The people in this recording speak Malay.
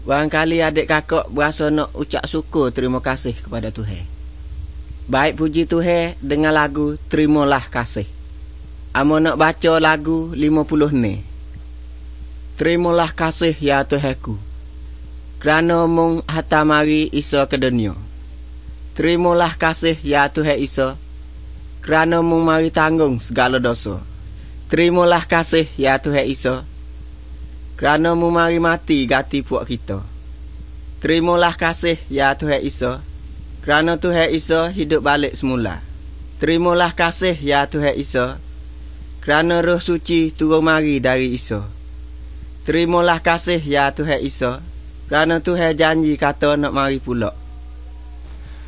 Barangkali adik kakak berasa nak ucap syukur terima kasih kepada Tuhan. Baik puji Tuhan dengan lagu Terimalah Kasih. Amo nak baca lagu 50 ni. Terimalah kasih ya Tuhanku, kerana mung hantar mari Isa ke dunia. Terimalah kasih ya Tuhan Isa, kerana mung mari tanggung segala dosa. Terimalah kasih ya Tuhan Isa, kerana mu mari mati ganti puak kita. Terimalah kasih ya Tuhan Isa, kerana Tuhan Isa hidup balik semula. Terimalah kasih ya Tuhan Isa, kerana Roh Suci turun mari dari Isa. Terimalah kasih ya Tuhan Isa, kerana Tuhan janji kata nak mari pula.